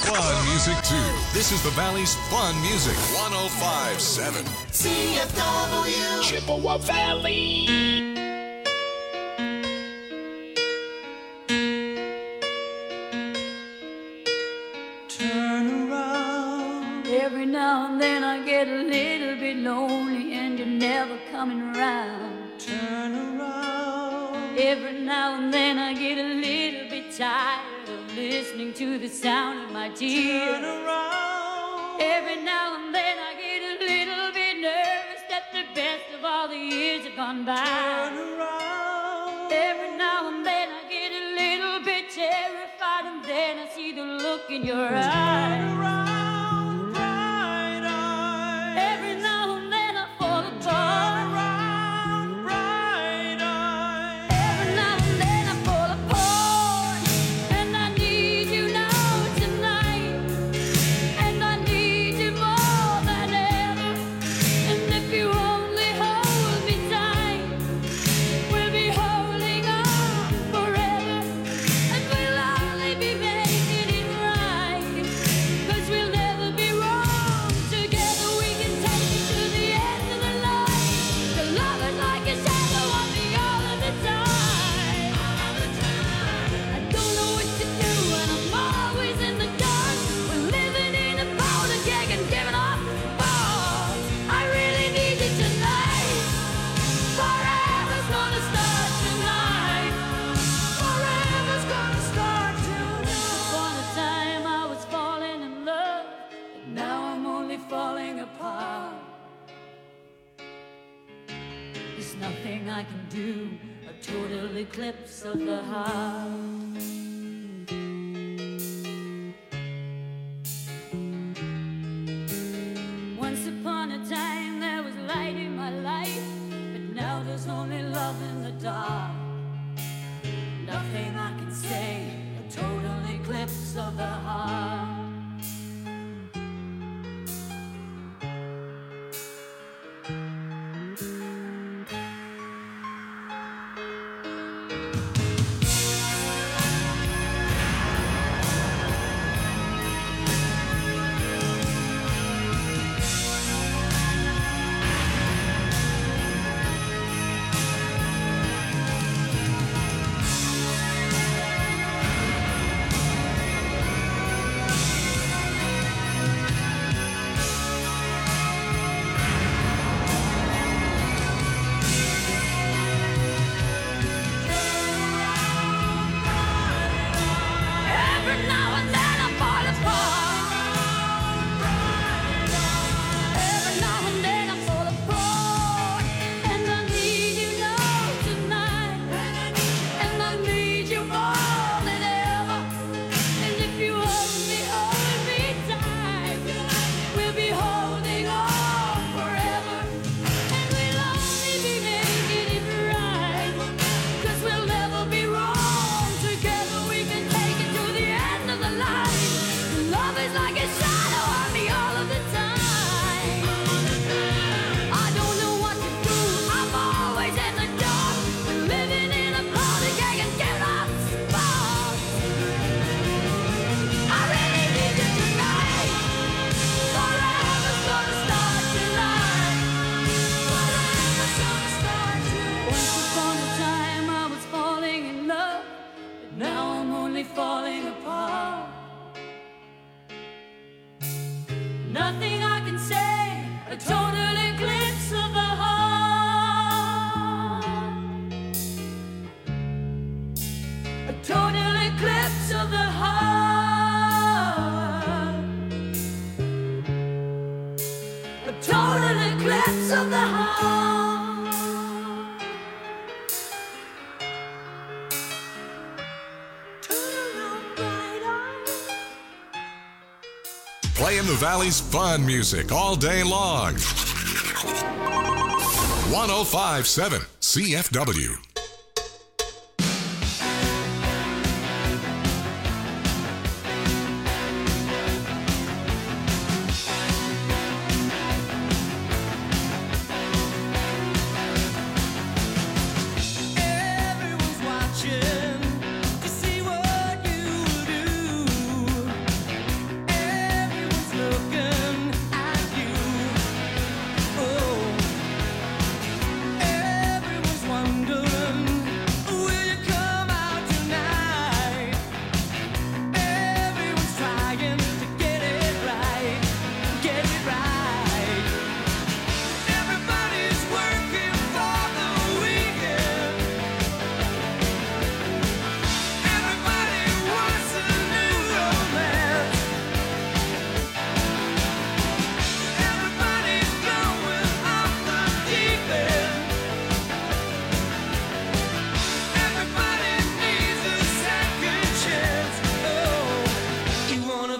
fun music too. This is the Valley's fun music. 105.7 CFW Chippewa Valley. Every now and then I get a little bit lonely and you're never coming around. Turn around. Every now and then I get a little bit tired of listening to the sound of my tears. Turn around. Every now and then I get a little bit nervous that the best of all the years have gone by. Turn around. Every now and then I get a little bit terrified and then I see the look in your eyes. Turn around, bright eyes. Every now and then I fall apart. Turn around, bright eyes. Every now and then I fall apart. And I need you now tonight. And I need you more than ever. And if you only hold me tight, we'll be holding on forever. And we'll only be making it right. 'Cause we'll never be wrong. Together we can take it to the end of the line. The love is like a shadow on me all of the time. I don't know what to do and I'm always in the dark. We're living in a powder keg and giving off balls. I really need you tonight. Forever's gonna start tonight. Forever's gonna start tonight. Upon a time I was falling in love, but now I'm only falling apart. There's nothing I can do, a total eclipse of the heart. Once upon a time there was light in my life, but now there's only love in the dark. Nothing I can say, a total eclipse of the heart. Every now and then I fall apart. Every now and then I fall apart. And I need you now tonight. And I need you more than ever. And if you hold me tight, we'll be holding on forever. And we'll only be making it right. 'Cause we'll never be wrong. Together we can take it to the end of the line. Love is like a shadow on me all of the time. I don't know what to do, I'm always in the dark. We're living in a powder keg and giving off sparks. I really need you tonight. Forever's gonna start tonight. Forever's gonna start tonight. Once upon a time I was falling in love, but now I'm only falling apart. Nothing I can say, a total eclipse of the heart. A total eclipse of the heart. A total eclipse of the heart. Turn around, bright eyes. Playing the Valley's fun music all day long. 105.7 CFW. Everyone's watching to see what you do.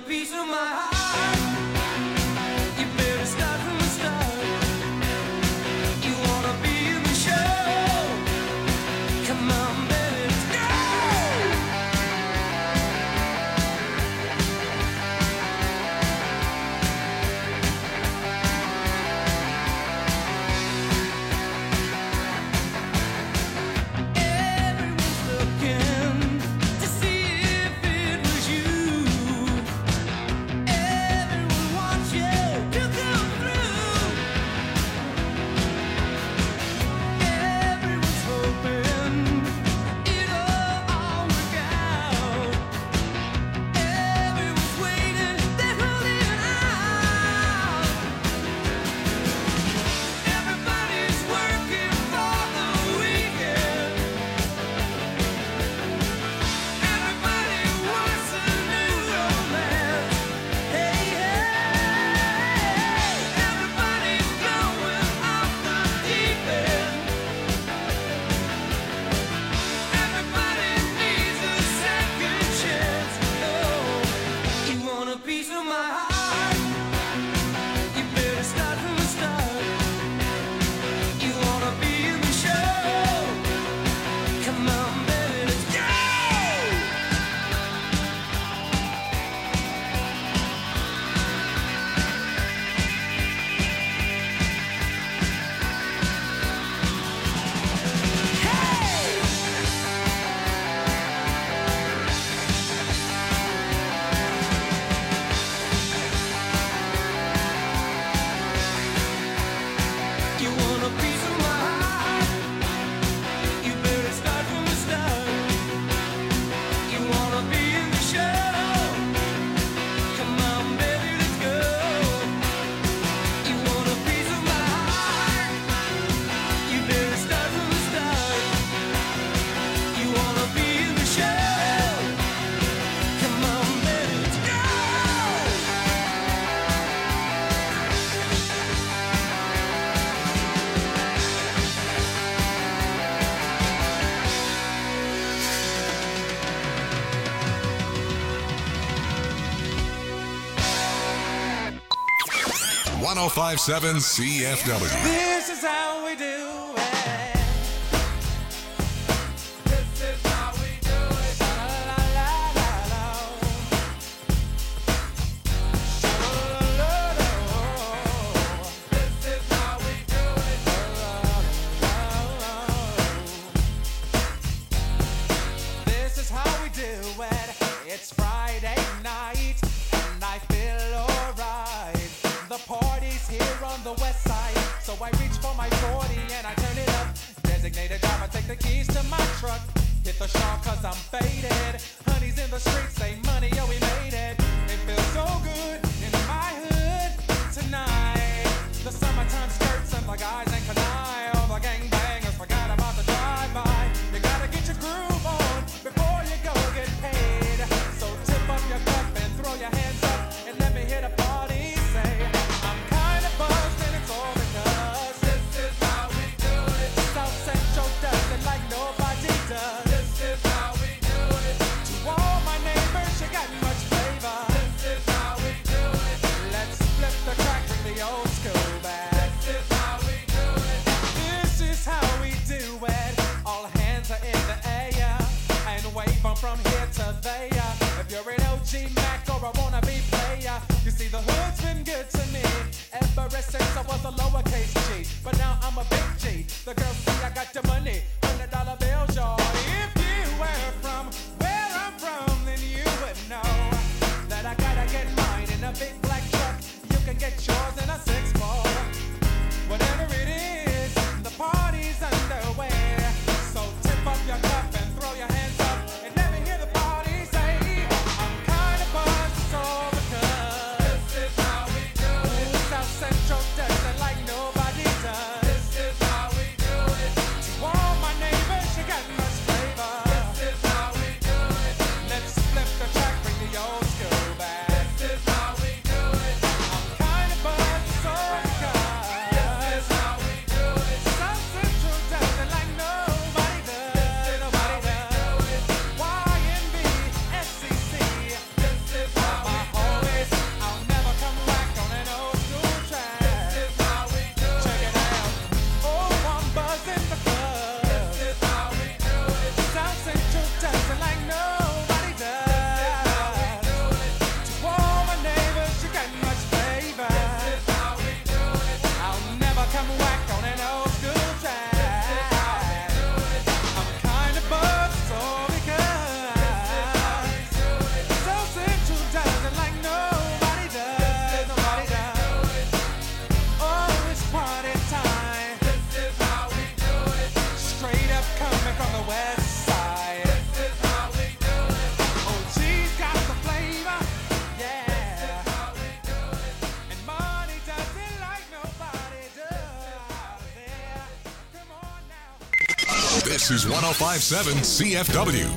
piece of my heart? You better start from the start. You wanna be in the show? Come on, baby, let's go. Everyone's looking to see if it was you. Everyone wants you to come through. Everyone's hoping it'll all work out. Everyone's waiting, they're holding out. Everybody's working for the weekend. Everybody wants a new romance. Hey, hey, everybody's going off the deep end. Everybody needs a second chance. Oh, you want a piece of my heart? You better start from the start. You wanna be in the show? Come on, baby, let's go. You want a piece of my heart? You better start from the start. You wanna be in the show? Come on, baby, let's go. You want a piece of my heart? You better start from the start. You wanna be in the show? Come on, baby, let's go. One 1057 CFW. This is how we do it. This is how we do it. La la la la la. La la la la. This is how we do it. La la la la. This is how we do it. It's Friday night and I feel alright. The party's here on the west side, so I reach for my 40 and I turn it up. Designated driver, take the keys to my truck. Hit the shop cause I'm faded. Honey's in the streets, say money, yo, we made it. It feels so good in my hood tonight. The summertime skirts and the guys ain't canine. All the gangbangers forgot about the drive-by. You gotta get your groove on before you go get paid. So tip up your cup and throw your hands up and let me hear the party say, I'm kinda buzzed and it's all because this is how we do it. South Central does it like nobody does. This is how we do it. To all my neighbors, you got much flavor. This is how we do it. Let's flip the crack, bring the old school back. This is how we do it. This is how we do it. All hands are in the air and wave from here to there. If you're an OG Mac or a wannabe player, you see the hood's been good to me ever since I was a lowercase G. But now I'm a big G. The girls see I got the money, $100 bills, y'all. If you were from where I'm from, then you would know that I gotta get mine in a big black truck. You can get yours in a 6-4. Whatever it is, the party's underway. So tip up your cup and throw your hands up and let me hear the party say, I'm kinda buzzed, it's all because this is how we do it. South Central does it like nobody does. This is how we do it. This is 105.7 CFW.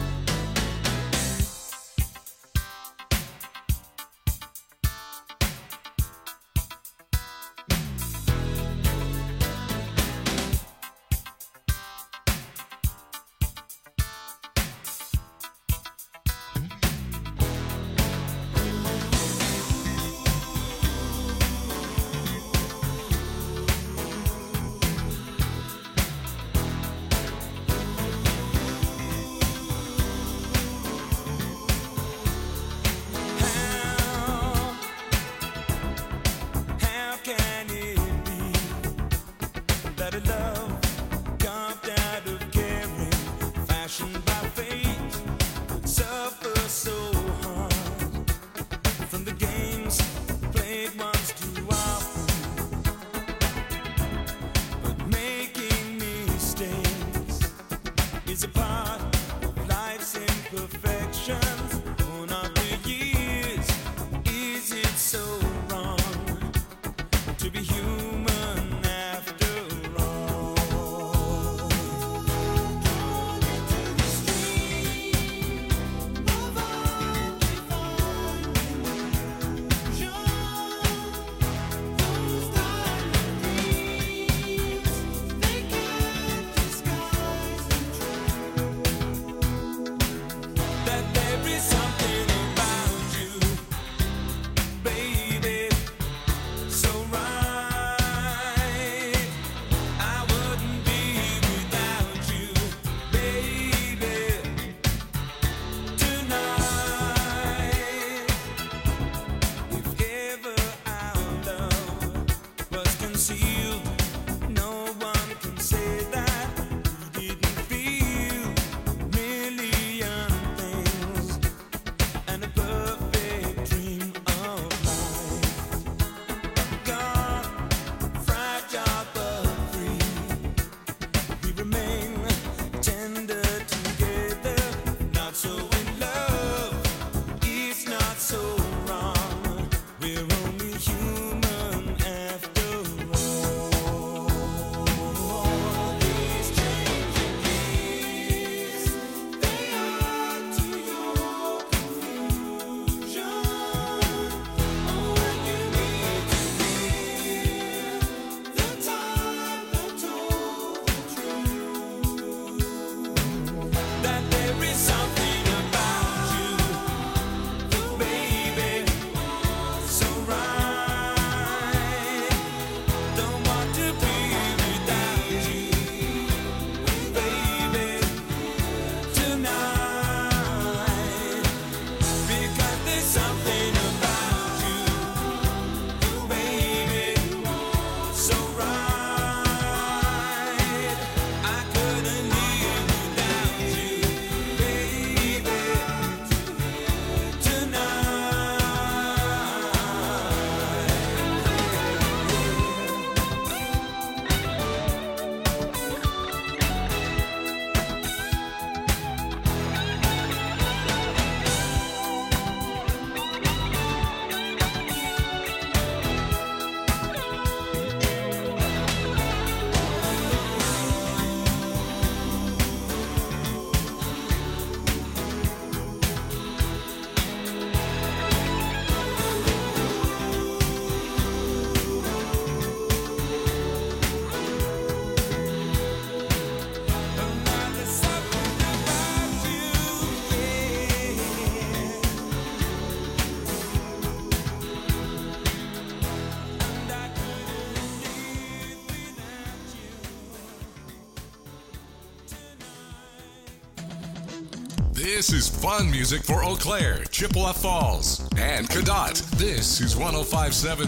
This is fun music for Eau Claire, Chippewa Falls, and Cadott. This is 105.7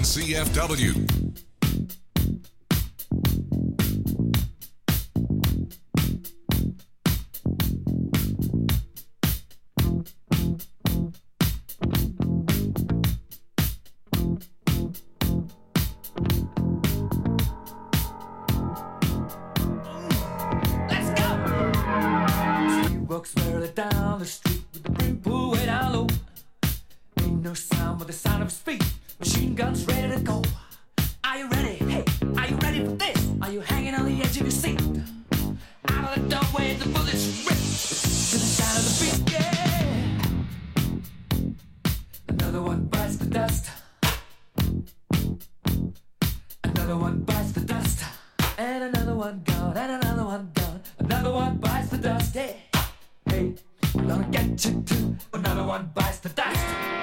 CFW. Walks merrily down the street with the brim pulled way down low. Ain't no sound but the sound of his feet. Machine guns ready to go. Are you ready? Hey, are you ready for this? Are you hanging on the edge of your seat? I out of the doorway, the bullets rip to the sound of the beat, yeah. Another one bites the dust. Another one bites the dust. And another one gone, and another one gone. Another one bites the dust, hey. Hey, we're gonna get you too. Another one bites the dust.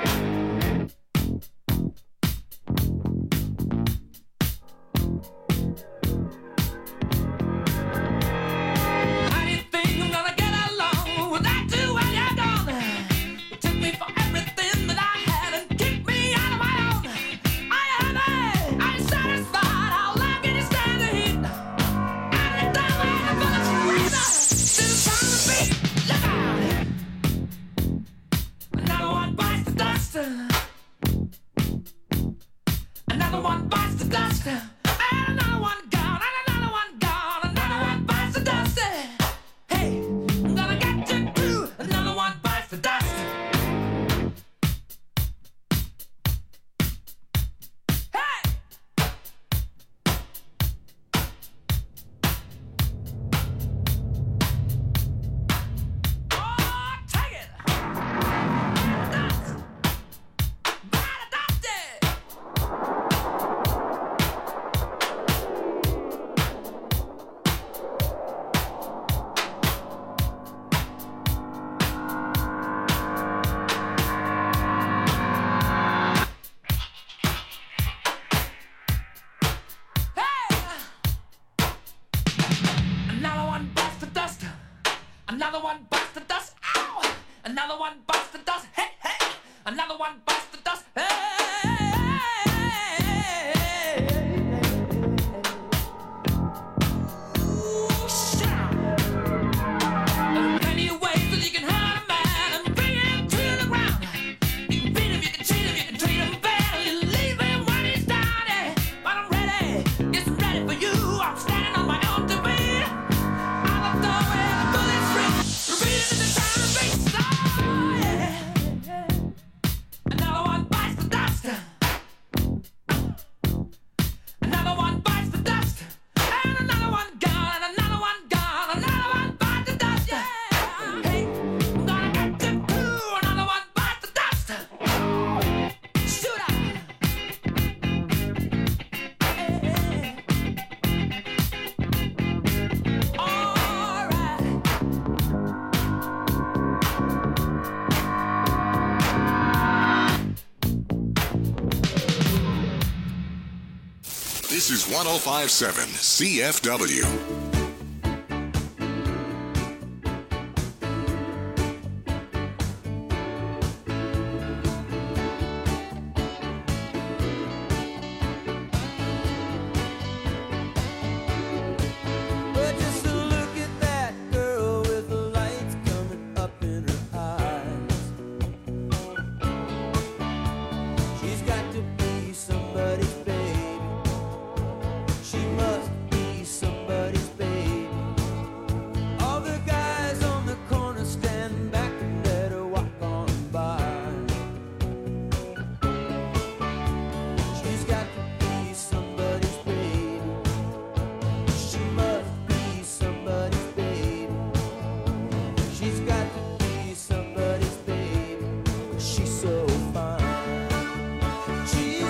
Another one bites the dust. And another one gone, and another one gone. Another one bites the dust. Hey, I'm gonna get you too. Another one bites the dust. Hey! Oh, take it! Dust! Bite the dust! Another one bites the dust. Another one bites the dust. Ow! Another one bites the dust. Hey, hey! Another one bites the dust. Hey! Ooh, shout! There are plenty of ways that you can hurt a man and bring him to the ground. You can beat him, you can cheat him, you can treat him bad, you leave him when he's down. Yeah. But I'm ready, yes, I'm ready for you. I'm standing on my own to beat. Another one bites the dust. Another one bites the dust. And another one gone, and another one gone. Another one bites the dust, yeah. Hey, I'm gonna get you too. Another one bites the dust. Shoot out. Hey. All right. This is 1057 CFW. But just look at that girl with the lights coming up in her eyes. She's got to be somebody's baby. She must be somebody's baby. All the guys on the corner stand back and let her walk on by. She's got to be somebody's baby. She must be somebody's baby. She's got to be somebody's baby. She's so fine. She's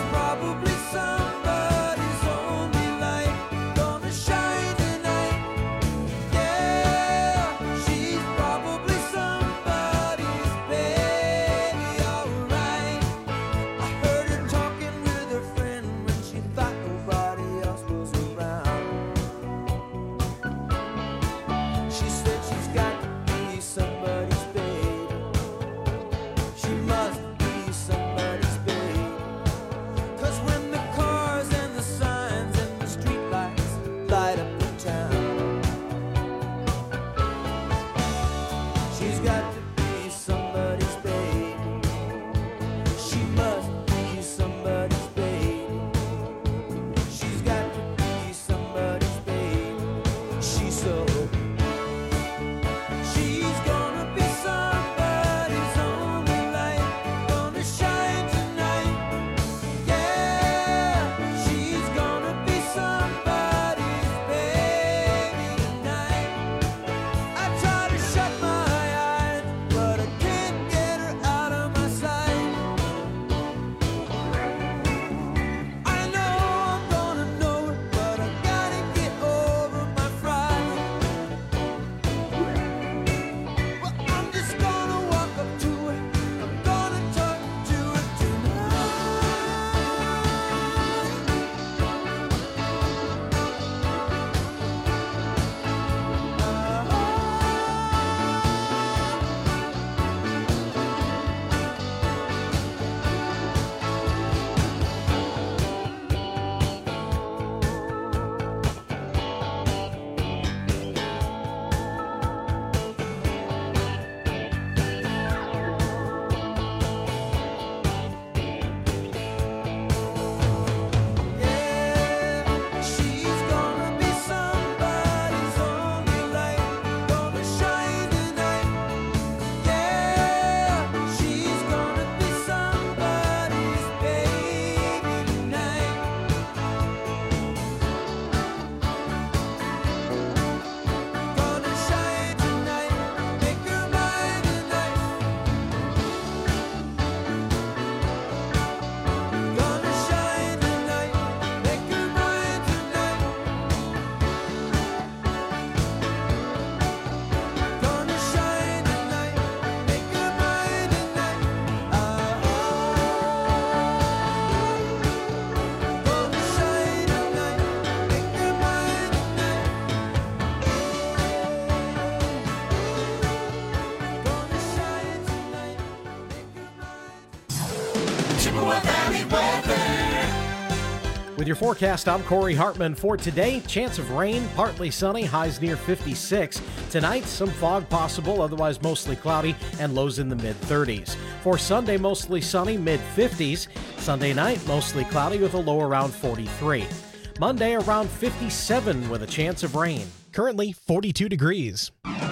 With your forecast, I'm Corey Hartman. For today, chance of rain, partly sunny, highs near 56. Tonight, some fog possible, otherwise mostly cloudy, and lows in the mid-30s. For Sunday, mostly sunny, mid-50s. Sunday night, mostly cloudy with a low around 43. Monday, around 57 with a chance of rain. Currently, 42 degrees.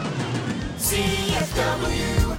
CFW.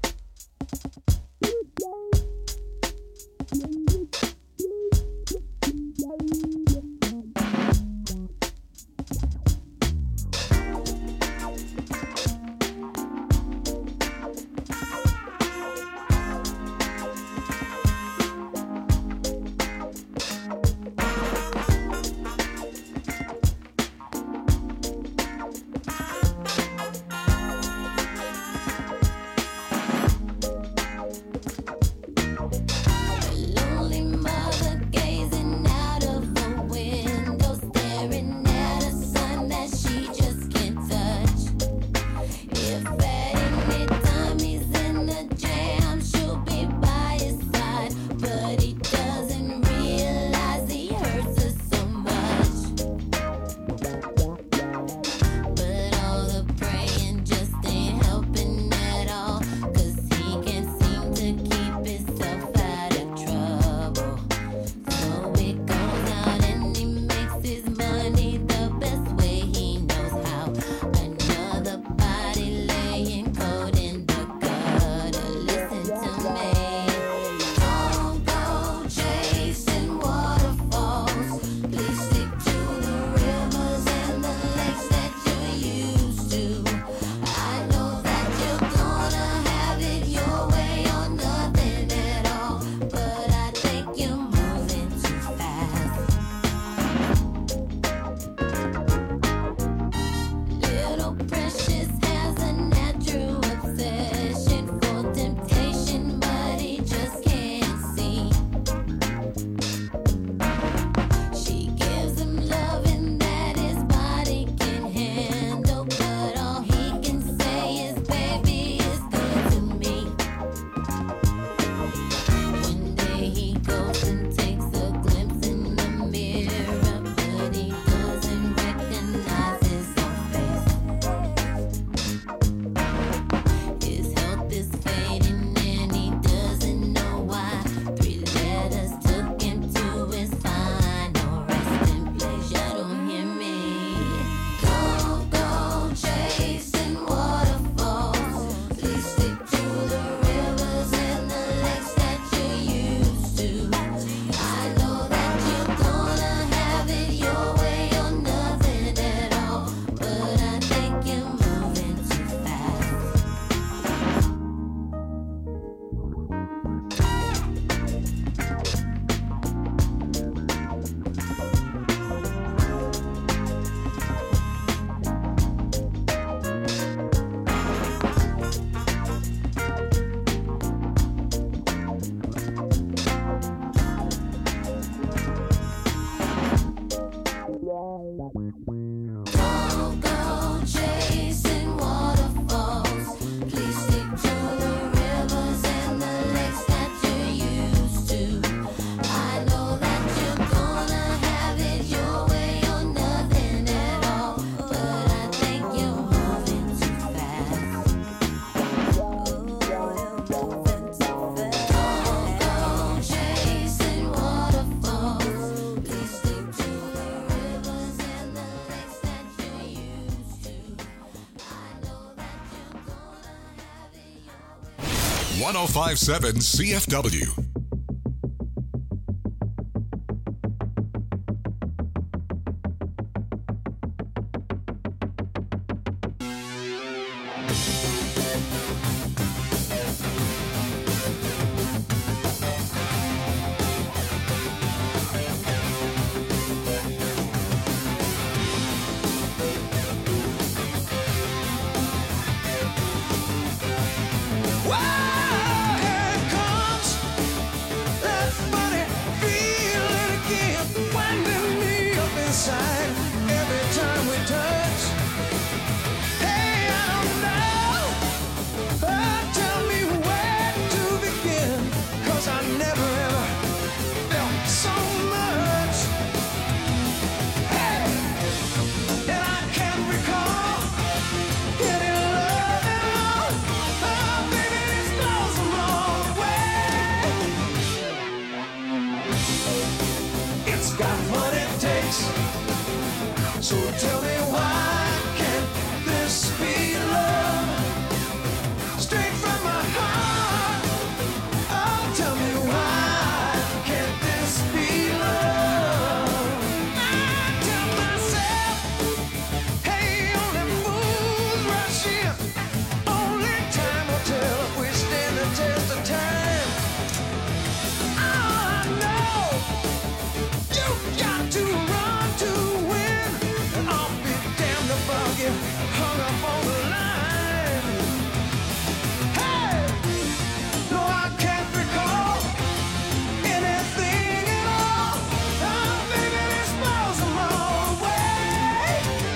.1057 CFW. Never ever It's got what it takes. So tell me why can't this be love? Straight from my heart. Oh, tell me why can't this be love? I tell myself, hey, only fools rush in. Only time will tell if we stand the test of time. Oh, I know you got to run to win, and I'll be damned if I'll get hung up on the line. Hey, no, I can't recall anything at all. Oh, baby, this blows them all away.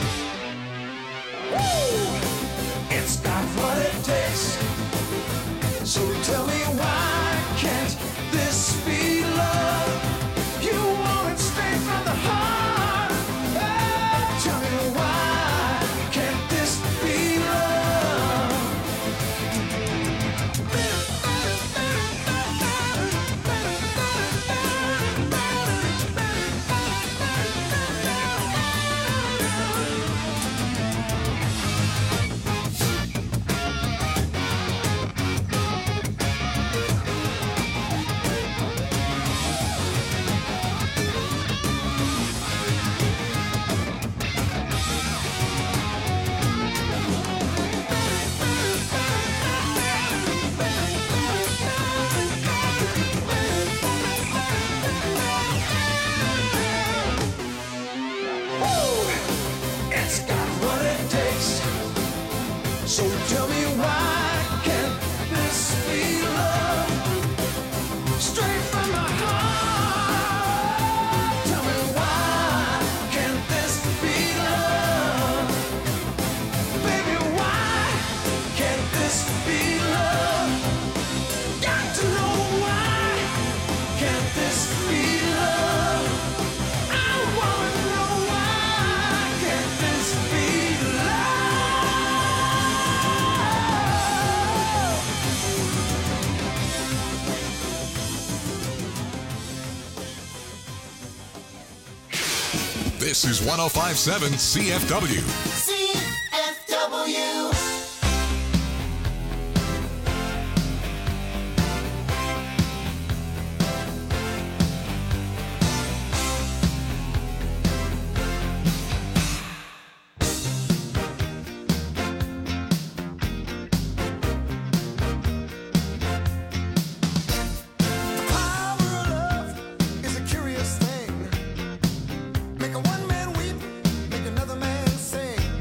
Woo! It's got what it takes. So tell me why can't this be love? You want it straight from the heart. Oh, tell me why can't this be love? Woo! It's got what it takes. So tell me why can't this be love? Straight from my heart. Tell me why can't this be love? Baby, why can't this be love? Got to know why can't this be love? I wanna know why can't this be love? This is 1057 CFW. CFW. Power of love is a curious thing. Make a one man weep, make another man sing.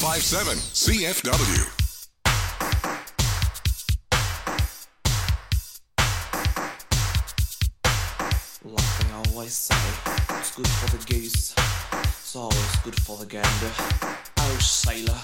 1057 CFW. Like they always say, it's good for the goose, it's always good for the gander. Oh, sailor.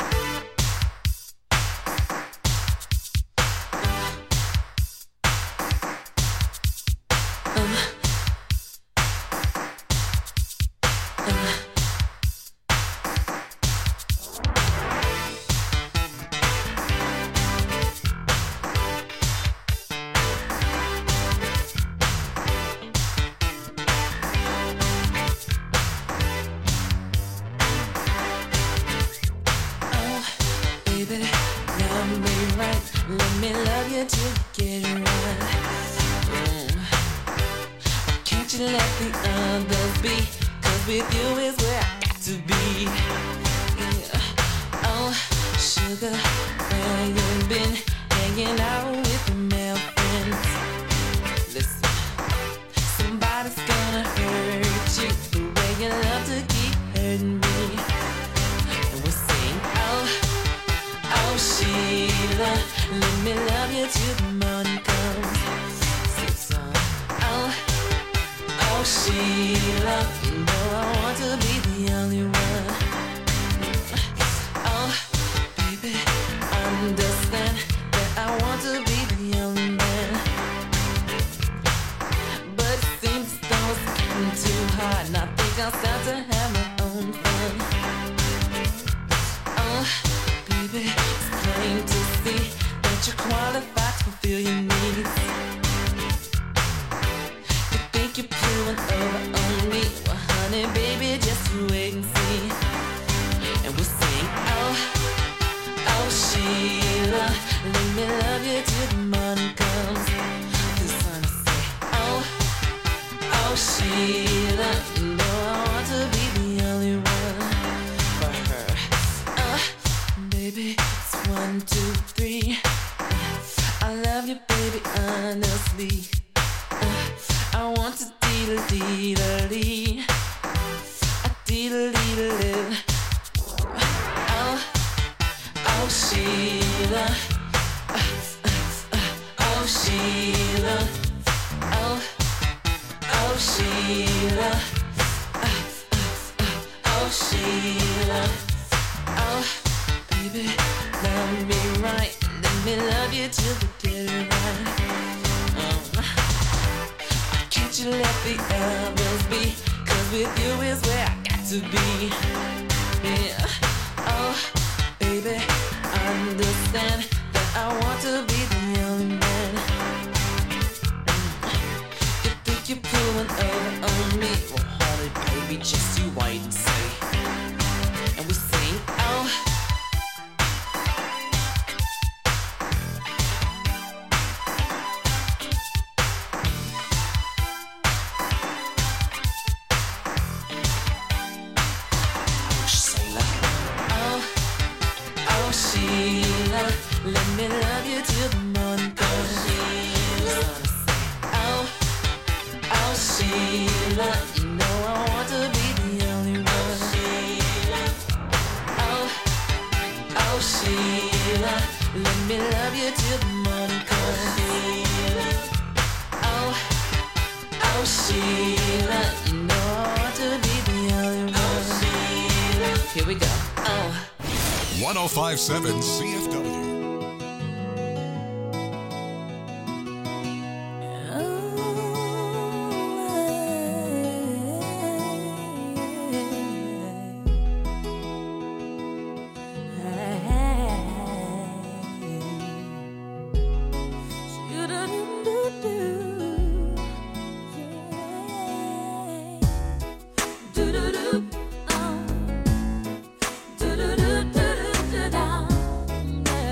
Here we go. 1057 CFW. Do-do-do, do-do-do-do-do-do.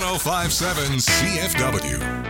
1057 CFW.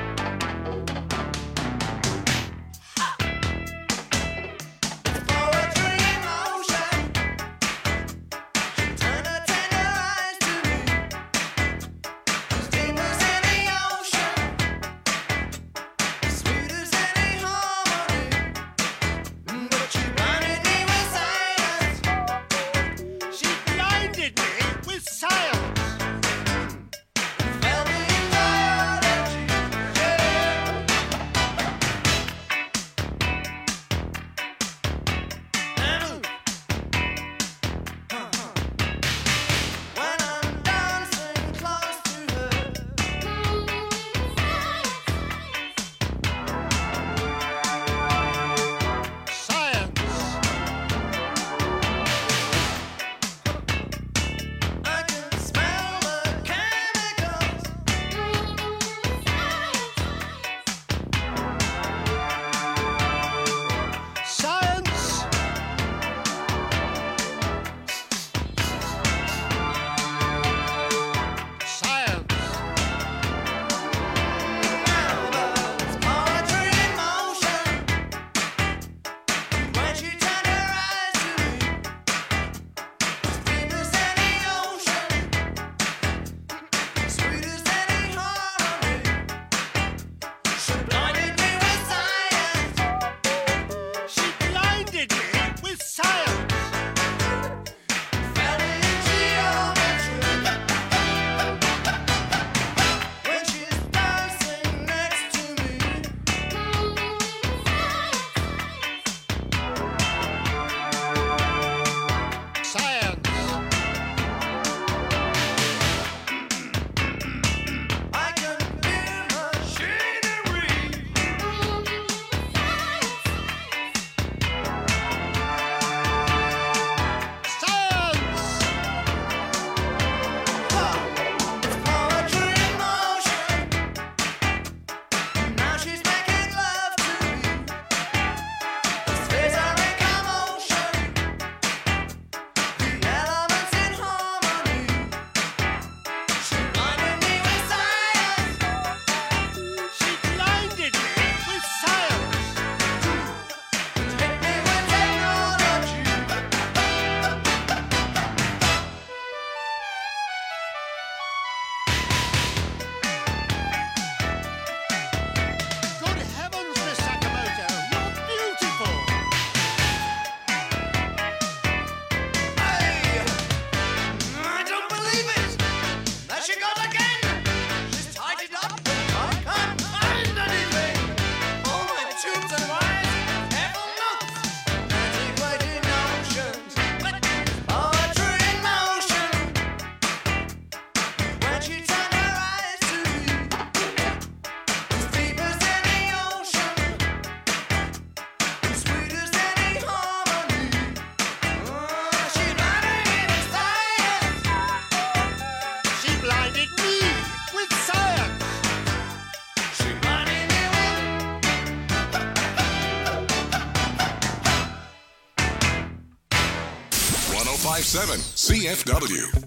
CFW.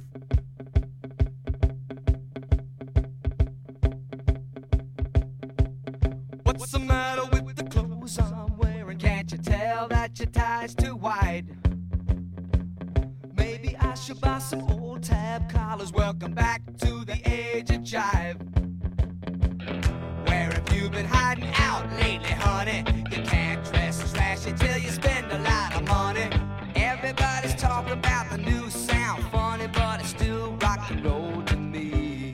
What's the matter with the clothes I'm wearing? Can't you tell that your tie's too wide? Maybe I should buy some old tab collars. Welcome back to the age of jive. Where have you been hiding out lately, honey? You can't dress as flashy till you spend a lot of money. Everybody's talking about the new sound, funny, but it's still rock and roll to me.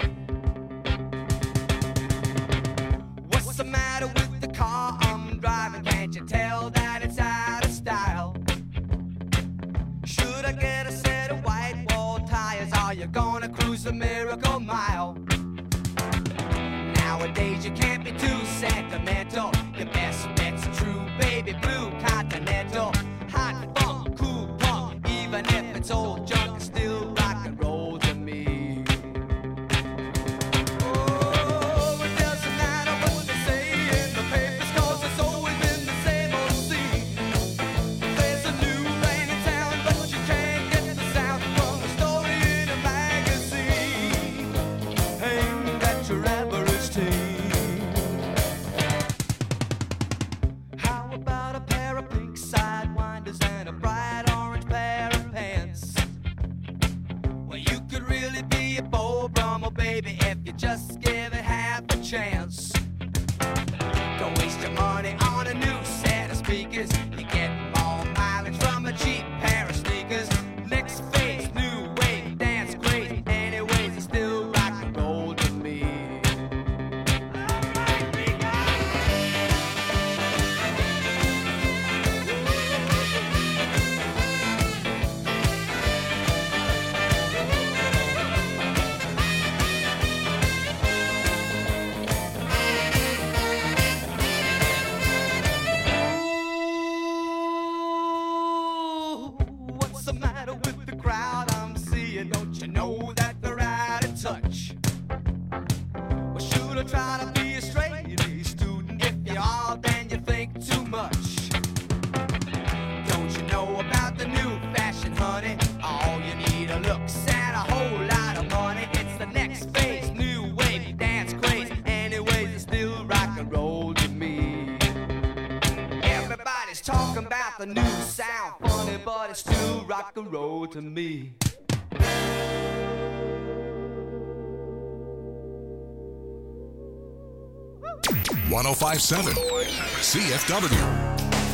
What's the matter with the car I'm driving? Can't you tell that it's out of style? Should I get a set of white wall tires? Are you gonna cruise the Miracle Mile? Nowadays you can't be too sentimental. Your best bet's a true baby blue Continental. Hot funk, cool punk, even if it's old junk, it's still rock and roll to me. Oh, it doesn't matter what they say in the papers, 'cause it's always been the same old scene. There's a new rain in town, but you can't get the sound from a story in a magazine. Ain't that just give it half a chance. Don't waste your money on a new set of speakers. You get more mileage from a cheap pair of sneakers. Next phase, new wave, dance crazy. Anyways, it's still rock and roll to me. What's the matter with the crowd I'm seeing? Don't you know that they're out of touch? Well, should I try to be a straight-A student? If you are, then you think too much. Don't you know about the new fashion, honey? All you need are looks and a whole lot of money. It's the next phase, new wave, dance craze. Anyways, it's still rock and roll to me. Everybody's talking about the new sound, funny, but it's still rock and roll to me. .1057 CFW.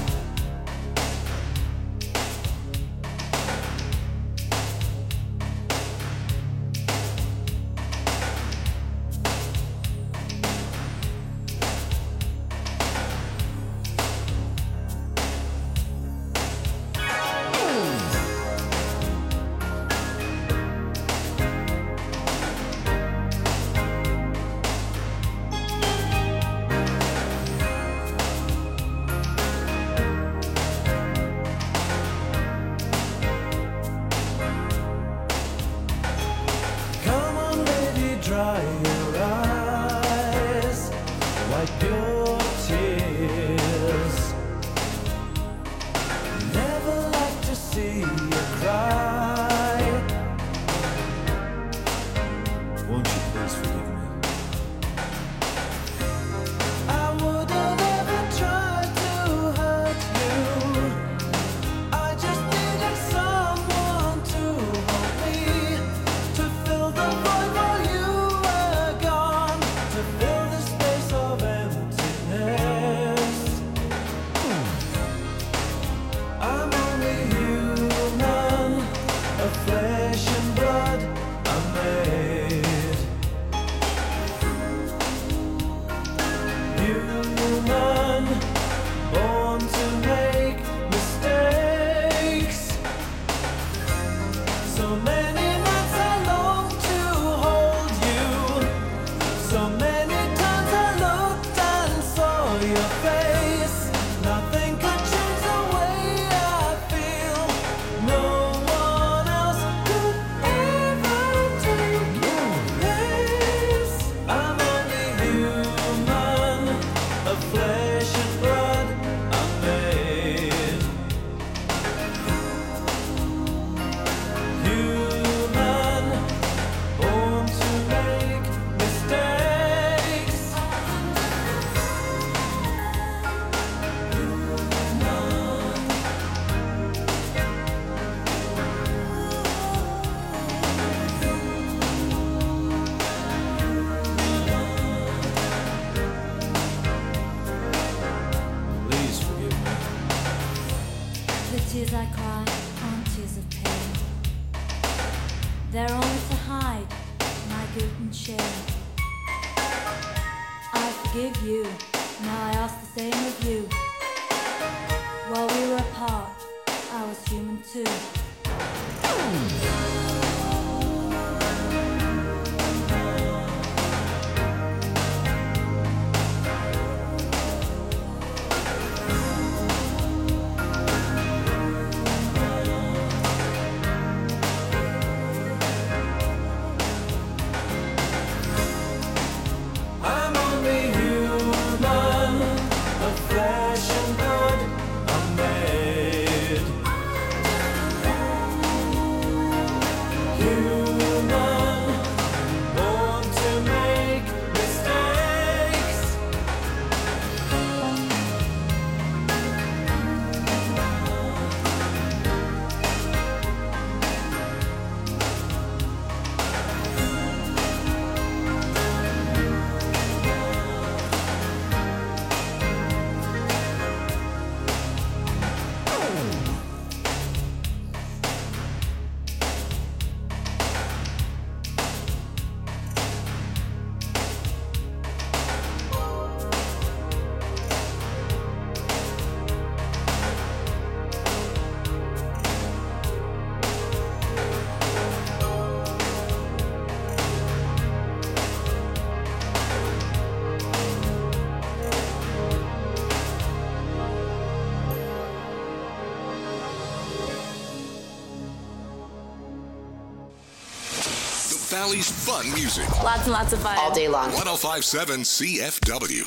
Come on, baby, dry your eyes, wipe your tears. Never like to see you cry. Won't you please forgive me? I would have never tried to hurt you. I just needed someone to hold me, to fill the void while you were gone, to fill the space of emptiness. I'm only human, of flesh and blood I'm made. Human, born to make mistakes. So many nights I long to hold you. So many times I looked and saw your face. Nothing could change the way I feel. No one else could ever take your place. I'm only human, of flesh and blood I'm made. Human, born to make mistakes. Please forgive me. The tears I cry aren't tears of pain. They're only to hide my guilt and shame. I forgive you, now I ask the same of you. While we were apart, I was human too. I'm only human, of flesh and blood I'm made. Valley's fun music. Lots and lots of fun. All day long. 105.7 CFW.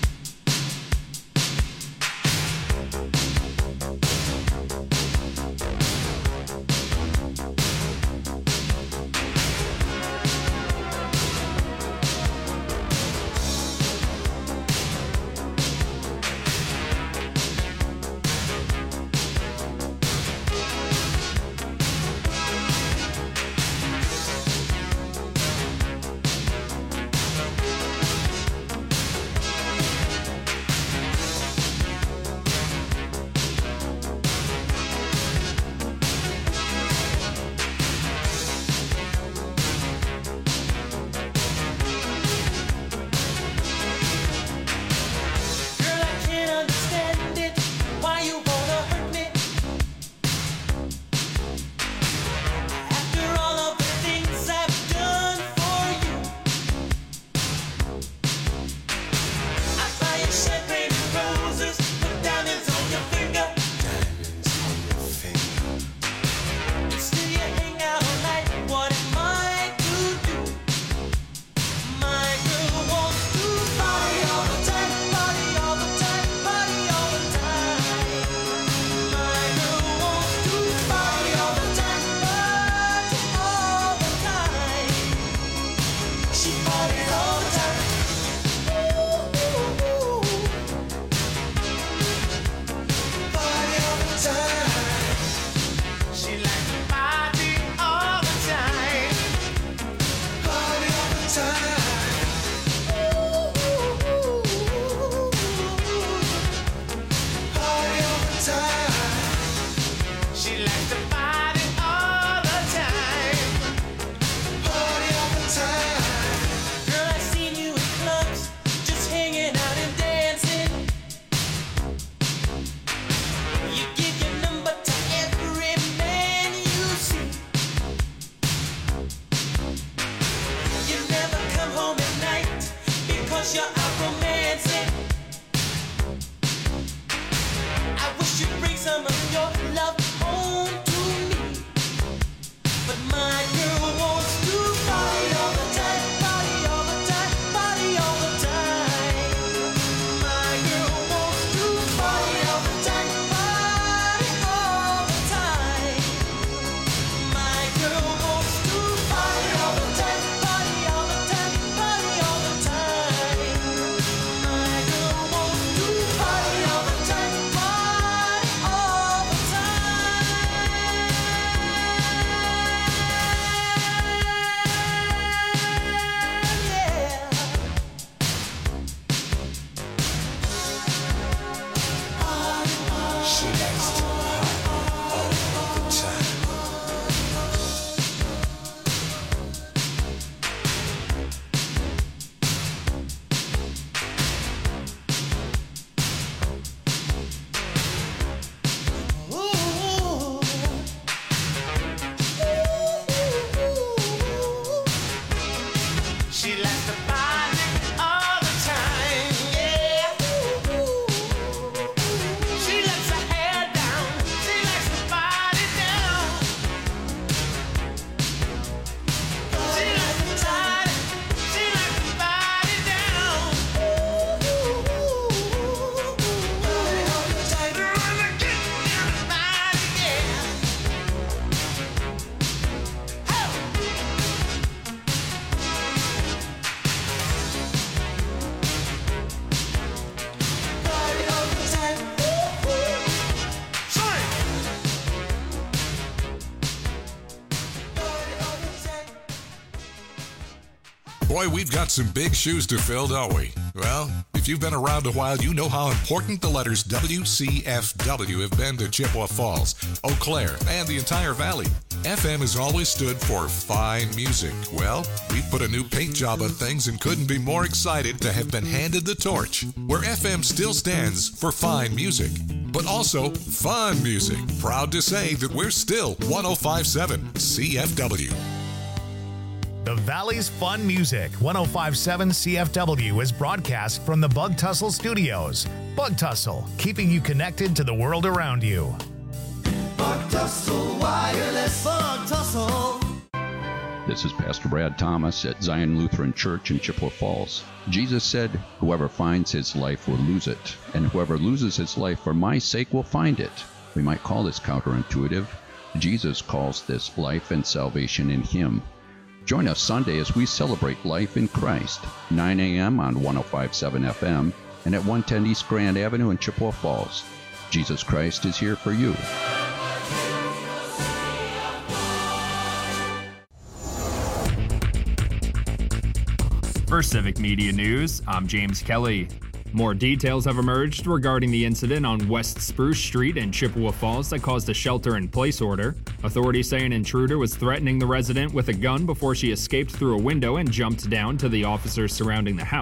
Boy, we've got some big shoes to fill, don't we? Well, if you've been around a while, you know how important the letters WCFW have been to Chippewa Falls, Eau Claire, and the entire valley. FM has always stood for fine music. Well, we've put a new paint job on things and couldn't be more excited to have been handed the torch, where FM still stands for fine music, but also fun music. Proud to say that we're still 105.7 CFW. The Valley's Fun Music, 105.7 CFW, is broadcast from the Bug Tussle Studios. Bug Tussle, keeping you connected to the world around you. Bug Tussle Wireless. Bug Tussle. The This is Pastor Brad Thomas at Zion Lutheran Church in Chippewa Falls. Jesus said, "Whoever finds his life will lose it, and whoever loses his life for my sake will find it." We might call this counterintuitive. Jesus calls this life and salvation in him. Join us Sunday as we celebrate life in Christ, 9 a.m. on 105.7 FM and at 110 East Grand Avenue in Chippewa Falls. Jesus Christ is here for you. For Civic Media News, I'm James Kelly. More details have emerged regarding the incident on West Spruce Street in Chippewa Falls that caused a shelter-in-place order. Authorities say an intruder was threatening the resident with a gun before she escaped through a window and jumped down to the officers surrounding the house.